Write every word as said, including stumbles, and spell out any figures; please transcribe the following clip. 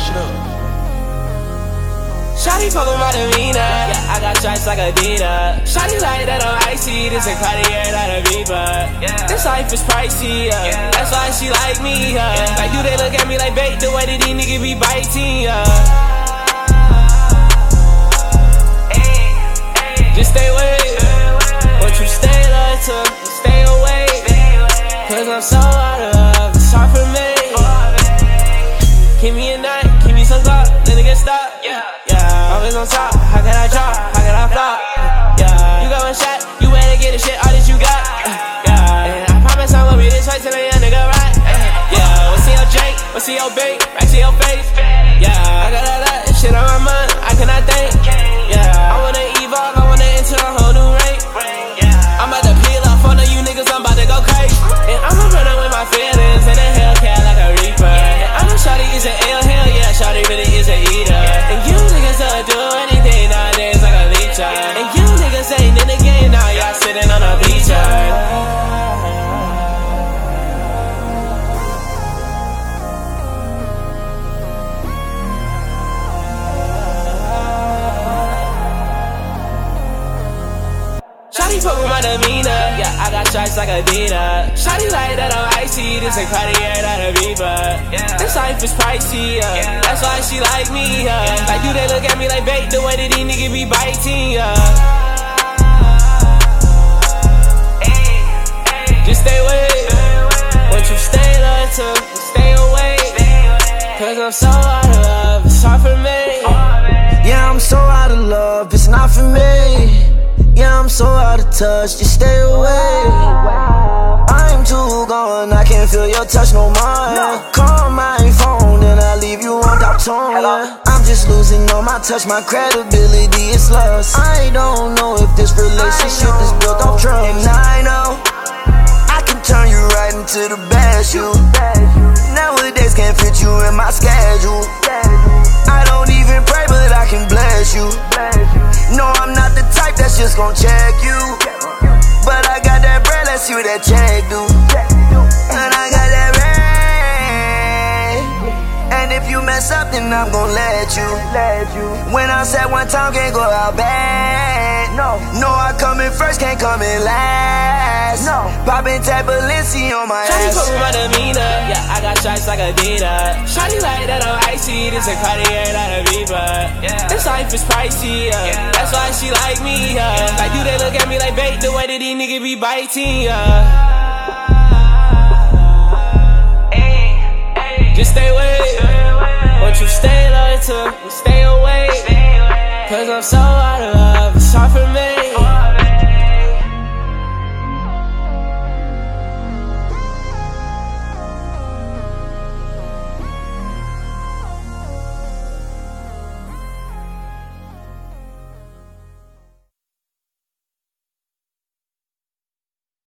shit up. Shawty fuck with my demeanor, yeah, I got stripes like Adidas. Shawty like that I'm icy, this a Cartier, not a Viva. Yeah. This life is pricey, yeah. Yeah. That's why she like me, yeah. Yeah. Like, do they look at me like bait, the way that these niggas be biting, yeah. Hey, hey. Just stay away, but you stay loyal to, stay away. Cause I'm so out of love, it's hard for me. Keep me a night, keep me some thought, then it get stopped, yeah. Always on top, how can I drop? How can I flop? Yeah, you got one shot, you better get the shit, all that you got. Yeah, and I promise I'm gonna be this way till the young nigga right. Yeah, what's in your drink? What's in your bait? Right to your face. Yeah, I got all that shit on my mind, I cannot think. Yeah, I wanna evolve, I wanna enter a whole new rank. I'm about to peel off on you niggas, I'm about to go crazy. And I'ma run up with my feelings in a Hellcat like a reaper. And I know shawty is an ill, hell yeah, shawty really is a eater. And you niggas don't do anything nowadays like a leecher. And you niggas ain't in the game now, y'all sitting on a bleacher. Shawty fuck with my demeanor, yeah, I got stripes like Adidas. Shawty like that I'm icy, this a Cartier, not a Viva. Yeah. This life is pricey, yeah. Yeah. That's why she like me, yeah. Like, do they look at me like bait, the way that these niggas be biting, yeah. Hey, hey. Just stay away, but you stay loyal to, stay away. Cause I'm so out of love, it's hard for me. Yeah, I'm so out of love, it's not for me. Yeah, I'm so out of touch, just stay away. I'm too gone, I can't feel your touch no more. Call my phone and I leave you on top tone, yeah. I'm just losing all my touch, my credibility is lost. I don't know if this relationship is built off trust. And I know I can turn you right into the best you. Nowadays can't fit you in my schedule. I don't even pray, but I can bless you. No, I'm not the type that's just gon' check you. But I got that bread, let's see what that check do. And I got that bread. And if you mess up, then I'm gon' let you. When I said one time, can't go out bad. No, no, I come in first, can't come in last. No, poppin' tap Balenci on my Shawty ass. fuck with my demeanor, yeah, I got stripes like Adidas. Shawty like that I'm icy, this a Cartier, not a Viva. Yeah. This life is pricey, yeah. Yeah. That's why she like me, yeah. Yeah. Like, do they look at me like bait, the way that these niggas be biting, yeah. Hey, hey. Just stay away, but you stay loyal to, stay away. Cause I'm so out of love.